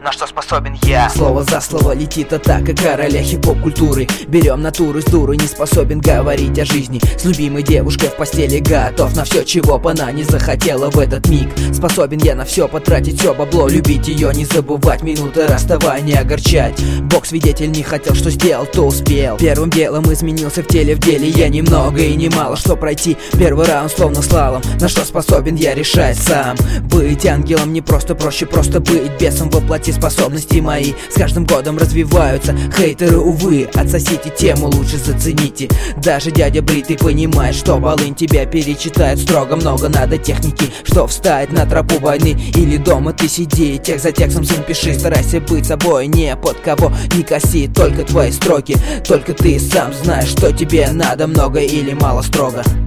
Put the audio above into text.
на что способен я. Слово за слово летит атака короля хип-хоп культуры. Берем натуру с дуры, не способен говорить о жизни. С любимой девушкой в постели готов на все, чего бы она не захотела в этот миг. Способен я на все потратить, все бабло, любить ее, не забывать минуты расставания, огорчать. Бог свидетель, не хотел, что сделал, то успел. Первым делом изменился в деле, я немного и немало что пройти. Первый раунд словно слалом, на что способен я решать сам. Быть ангелом не просто, проще просто быть бесом воплоти. Способности мои с каждым годом развиваются. Хейтеры, увы, отсосите тему, лучше зацените. Даже дядя бритый понимает, что волынь тебя перечитает строго. Много надо техники, что встать на тропу войны. Или дома ты сиди, текст за текстом сын пиши. Старайся быть собой, не под кого не коси. Только твои строки, только ты сам знаешь, что тебе надо, много или мало строго.